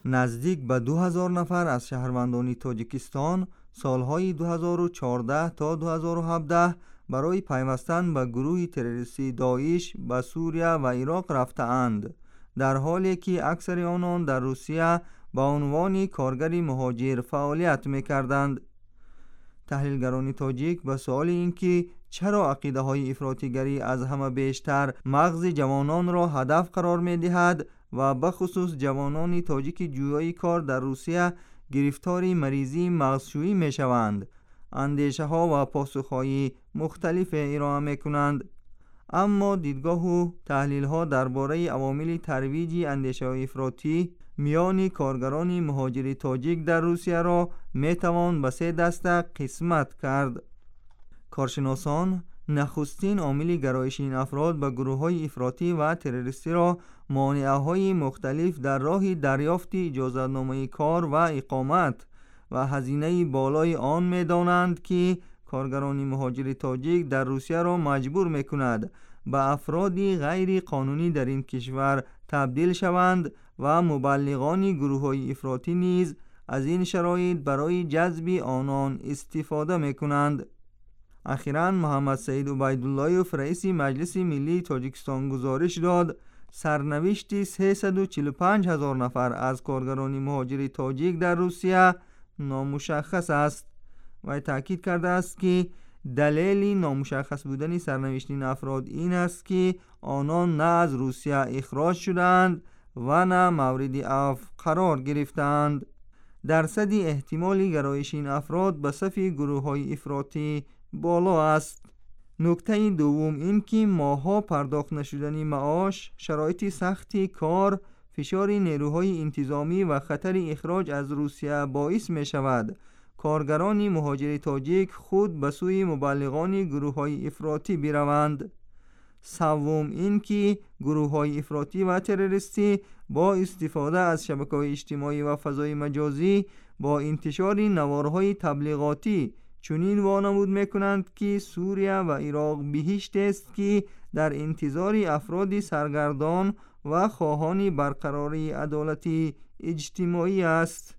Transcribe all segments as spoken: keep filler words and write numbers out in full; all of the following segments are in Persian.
نزدیک به دو هزار نفر از شهروندان تاجیکستان سالهای دو هزار و چهارده تا دو هزار و هفده برای پیوستن به گروه تروریستی داعش به سوریه و عراق رفته‌اند، در حالی که اکثر آنان در روسیه با عنوان کارگری مهاجر فعالیت می‌کردند. تحلیلگران تاجیک به سوال اینکه چرا عقیده های افراطیگری از همه بیشتر مغز جوانان را هدف قرار می‌دهد و به خصوص جوانان تاجیک جویای کار در روسیه گرفتاری مریضی مغزشویی می‌شوند، اندیشه ها و پاسخ های مختلف ارائه می‌کنند. اما دیدگاه و تحلیل ها درباره عوامل ترویج اندیشه های افراطی میان کارگران مهاجر تاجیک در روسیه را میتوان به سه دسته قسمت کرد. کارشناسان نخستین عامل گرایش این افراد به گروه های افراطی و تروریستی را مانعه های مختلف در راه دریافت اجازه نامه کار و اقامت و هزینه بالای آن میدانند که کارگران مهاجر تاجیک در روسیه را مجبور میکند به افرادی غیر قانونی در این کشور تبدیل شوند و مبلغان گروه های افراطی نیز از این شرایط برای جذب آنان استفاده میکنند. اخیراً محمد سعید عبیداللهیوف رئیس مجلس ملی تاجیکستان گزارش داد سرنوشت سیصد و چهل و پنج هزار نفر از کارگران مهاجر تاجیک در روسیه نامشخص است و تاکید کرده است که دلیل نامشخص بودن سرنوشت این افراد این است که آنان نه از روسیه اخراج شدند و نه مورد عفو قرار گرفتند. درصد احتمال گرایش این افراد به صف گروه های افراطی بالا است. نکته دوم این که ماها پرداخت نشدن معاش، شرایط سختی کار، فشار نیروهای انتظامی و خطر اخراج از روسیه باعث می شود کارگران مهاجر تاجیک خود به سوی مبلغان گروه های افراطی بروند. سوم این که گروه های افراطی و تروریستی با استفاده از شبکه‌های اجتماعی و فضای مجازی با انتشار نوارهای تبلیغاتی چنین وانمود میکنند که سوریه و عراق بهشت است که در انتظار افراد سرگردان و خواهان برقراری عدالت اجتماعی است.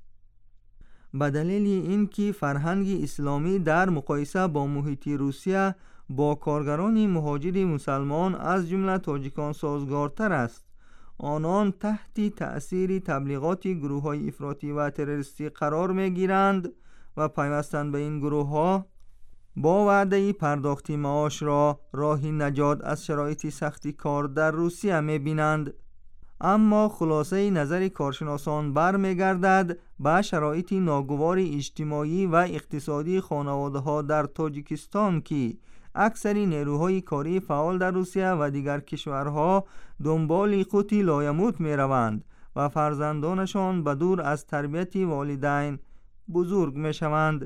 به دلیل اینکه فرهنگ اسلامی در مقایسه با محیط روسیه با کارگران مهاجر مسلمان از جمله تاجیکان سازگارتر است، آنان تحت تأثیر تبلیغات گروه های افراطی و تروریستی قرار می گیرند و پیوستن به این گروه ها با وعده پرداخت معاش را راهی نجات از شرایط سختی کار در روسیه می بینند. اما خلاصه نظر کارشناسان برمیگردد به شرایط ناگوار اجتماعی و اقتصادی خانواده ها در تاجیکستان که اکثر نیروهای کاری فعال در روسیه و دیگر کشورها دنبال قوت لایموت می روند و فرزندانشان به دور از تربیت والدین بزرگ می شوند.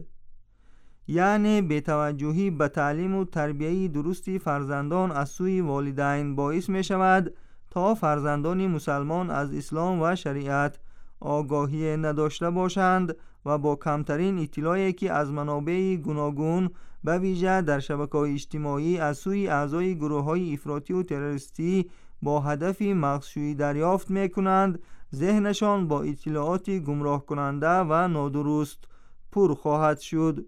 یعنی بی‌توجهی به تعلیم و تربیت درستی فرزندان از سوی والدین باعث می شود تا فرزندان مسلمان از اسلام و شریعت آگاهی نداشته باشند و با کمترین اطلاعی که از منابع گوناگون به ویژه در شبکه‌های اجتماعی از سوی اعضای گروه‌های افراطی و تروریستی با هدف مغزشویی دریافت می‌کنند، ذهنشان با اطلاعات گمراه کننده و نادرست پر خواهد شد.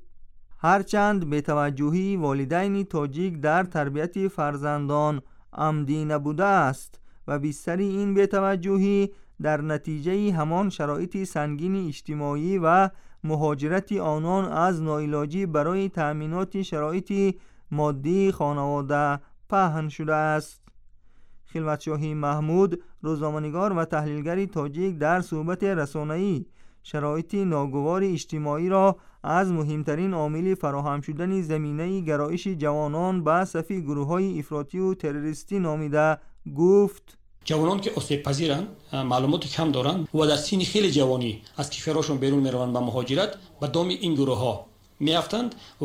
هرچند بی‌توجهی والدین تاجیک در تربیت فرزندان عمدی نبوده است و بیشتر این بی‌توجهی در نتیجه همان شرایط سنگین اجتماعی و مهاجرت آنان از ناعلاجی برای تأمینات شرایط مادی خانواده پهن شده است. خلوتشاهی محمود، روزنامه‌نگار و تحلیلگر تاجیک، در صحبت رسانه‌ای شرایط ناگوار اجتماعی را از مهمترین عامل فراهم شدن زمینه گرایش جوانان به صف گروه‌های افراطی و تروریستی نامیده گفت: جوانان که آسیب پذیرند، معلومات کم دارند و در سن خیلی جوانی از کشورشون بیرون میروند به مهاجرت، به دام این گروه ها میافتند و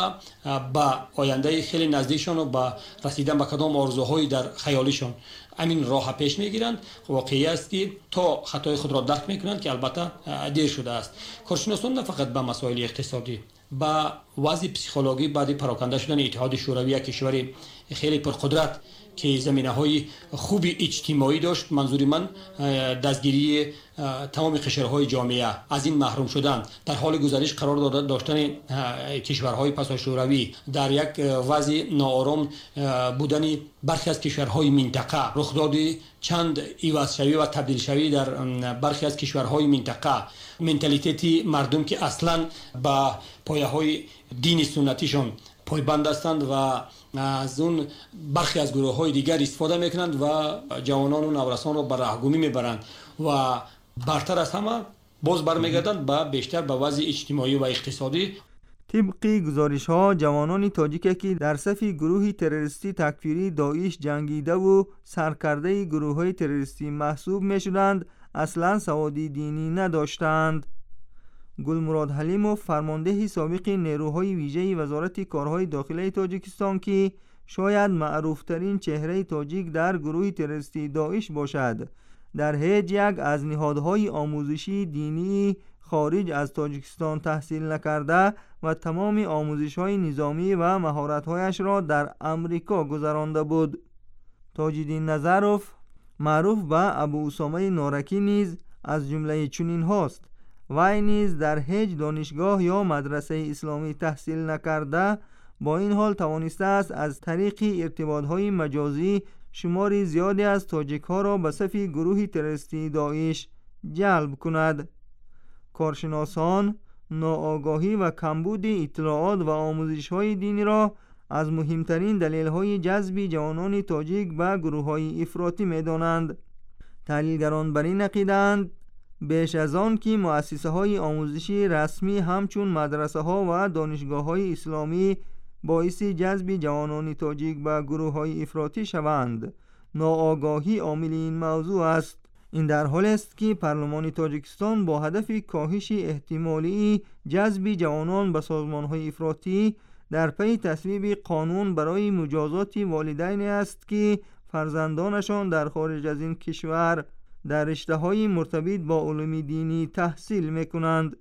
با آینده خیلی نزدیکشان و با رسیدن به کدام آرزوهایی در خیالشون همین راه پیش میگیرند. واقعی است که تا خطای خود را درک میکنند که البته دیر شده است. کارشناسان نه فقط به مسائل اقتصادی، با وضع پسیکولوژی بعد پراکنده شدن اتحاد شوروی، کشور خیلی پرقدرت که زمینه‌های خوب اجتماعی داشت. منظور من دستگیری تمام قشرهای جامعه از این محروم شدن، در حال گزارش قرار داشتن کشورهای پساشوروی، در یک وضع ناآرام بودن برخی از کشورهای منطقه، رخداد چند عوض شوی و تبدیل شوی در برخی از کشورهای منطقه، منتالیتی مردم که اصلا با پایه‌های دین سنتیشون پایبند هستند و از اون برخی از گروه‌های دیگر استفاده میکنند و جوانان و نورسان را به راهگمی میبرند و برتر از همه باز برمیگردند به بیشتر به وضع اجتماعی و اقتصادی. طبق گزارش ها جوانان تاجیک که در صف گروه تروریستی تکفیری داعش جنگیده و سرکرده گروه های تروریستی محسوب می شدند اصلا سوادی دینی نداشتند. گلمراد حلیموف فرمانده سابق نیروهای ویژه وزارت کارهای داخلی تاجیکستان که شاید معروفترین چهره تاجیک در گروه تروریستی داعش باشد، در هیچ یک از نهادهای آموزشی دینی خارج از تاجیکستان تحصیل نکرده و تمام آموزش‌های نظامی و مهارت‌هایش را در امریکا گذرانده بود. تاج‌الدین نظروف معروف به ابو اسامه نارکی نیز از جمله چنین هاست. وی نیز در هیچ دانشگاه یا مدرسه اسلامی تحصیل نکرده، با این حال توانسته است از طریق ارتباط‌های مجازی شماری زیادی از تاجیک‌ها را به صف گروه تروریستی داعش جلب کند. کارشناسان ناآگاهی و کمبود اطلاعات و آموزش‌های دینی را از مهمترین دلایل جذب جوانان تاجیک به گروه‌های افراطی می‌دانند. تحلیلگران بر این عقیده‌اند بیش از آن که مؤسسه‌های آموزشی رسمی همچون مدرسه‌ها و دانشگاه‌های اسلامی باعث جذب جوانان تاجیک به گروه‌های افراطی شوند، ناآگاهی عامل این موضوع است. این در حالی است که پارلمان تاجیکستان با هدف کاهش احتمالی جذب جوانان به سازمان‌های افراطی در پی تصویب قانون برای مجازات والدین است که فرزندانشان در خارج از این کشور در رشته‌های مرتبط با علوم دینی تحصیل می‌کنند.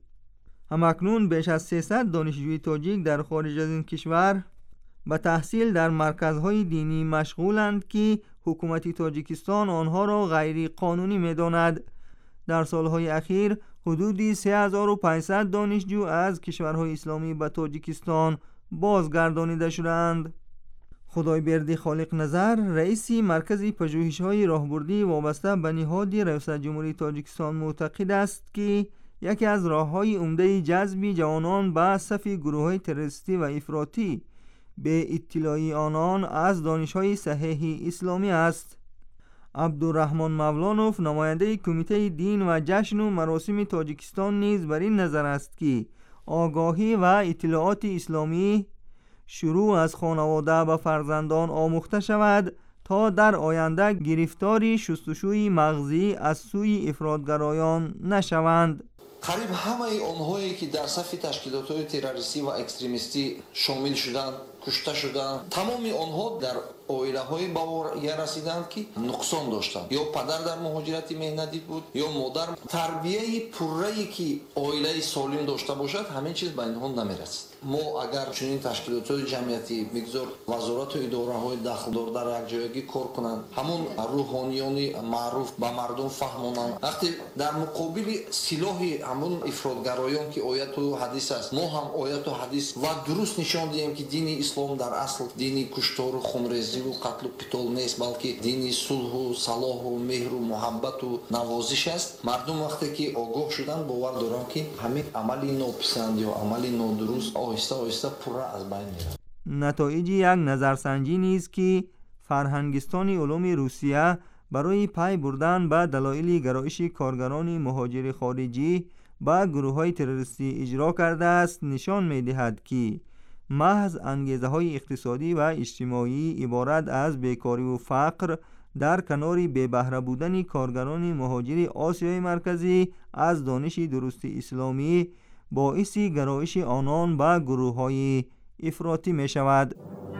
همکنون بیش از سیصد دانشجوی تاجیک در خارج از این کشور به تحصیل در مرکزهای دینی مشغولند که حکومت تاجیکستان آنها را غیر قانونی می‌داند. در سالهای اخیر حدود سه هزار و پانصد دانشجو از کشورهای اسلامی به تاجیکستان بازگردانیده شدند. خدایبردی خالق نظر رئیس مرکز پژوهش‌های راهبردی وابسته به نهاد ریاست جمهوری تاجیکستان معتقد است که یکی از راه‌های عمده جذب جوانان به صف گروه‌های تروریستی و افراطی به اطلاع آنان از دانش‌های صحیح اسلامی است. عبدالرحمن مولانوف نماینده کمیته دین و جشن و مراسم تاجیکستان نیز بر این نظر است که آگاهی و اطلاعات اسلامی شروع از خانواده به فرزندان آموخته شود تا در آینده گرفتاری شستشوی مغزی از سوی افراطگرایان نشوند. قریب همه اونهایی که در صف تشکیلات‌های تروریستی و اکستریمیستی شامل شدند کشته شدند، تمام آنها در عائله‌های به وارثی رسیدند که نقصان داشتند. یا پدر در مهاجرت مهنتی بود یا مادر. تربیه پره‌ای که عائله سالم داشته باشد همین چیز به اینها نمیرسد. ما اگر چنین تشکیلات‌های جمعیتی بگذار وزارت و اداره‌های داخلدار در یک جایگی کار کنند، همون روحانیان معروف به مردم فهمونند، وقتی در مقابل سلاح همون افراطگرایان که آیات و حدیث است، ما هم آیات و حدیث و درست نشان دهیم که دین اسلام در اصل دین کشتار و خونریزی و قتل و قتال نیست، بلکه دین صلح و صلاح و مهر و محبت و نوازش است. مردم وقتی که آگاه شدن باور دارن که همین عملی ناپسند یا عملی نادرست آهسته آهسته پره از بین میره. نتایج یک نظرسنجی نیز که فرهنگستان علوم روسیه برای پی بردن به دلایل گرایش کارگران مهاجر خارجی به گروه‌های تروریستی اجرا کرده است نشان می‌دهد که محض انگیزه‌های اقتصادی و اجتماعی عبارت از بیکاری و فقر در کنار بی بهره بودن کارگران مهاجر آسیای مرکزی از دانش درست اسلامی باعث گرایش آنان به گروه‌های افراطی می‌شود.